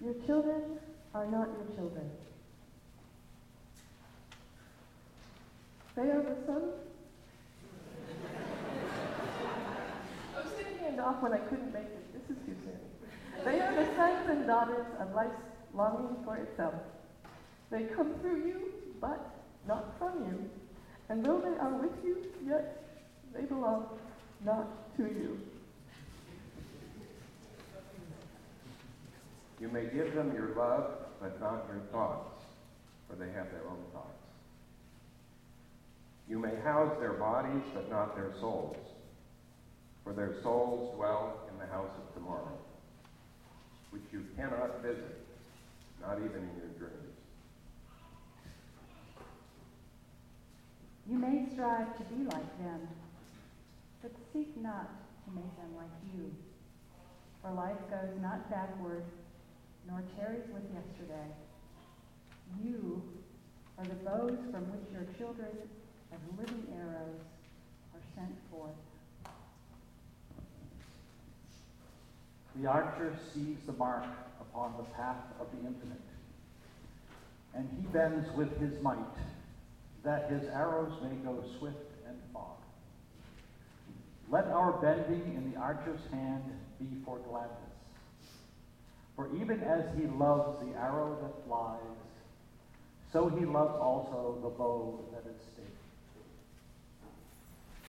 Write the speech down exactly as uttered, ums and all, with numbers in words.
Your children are not your children. They are the sons. I was going to hand off when I couldn't make it. This is too soon. They are the sons and daughters of life's longing for itself. They come through you, but not from you. And though they are with you, yet they belong not to you. You may give them your love, but not your thoughts, for they have their own thoughts. You may house their bodies, but not their souls, for their souls dwell in the house of tomorrow, which you cannot visit, not even in your dreams. You may strive to be like them, but seek not to make them like you. For life goes not backward, nor tarries with yesterday. You are the bows from which your children, as living arrows, are sent forth. The archer sees the mark upon the path of the infinite, and he bends with his might, that his arrows may go swift and far. Let our bending in the archer's hand be for gladness. For even as he loves the arrow that flies, so he loves also the bow that is staked.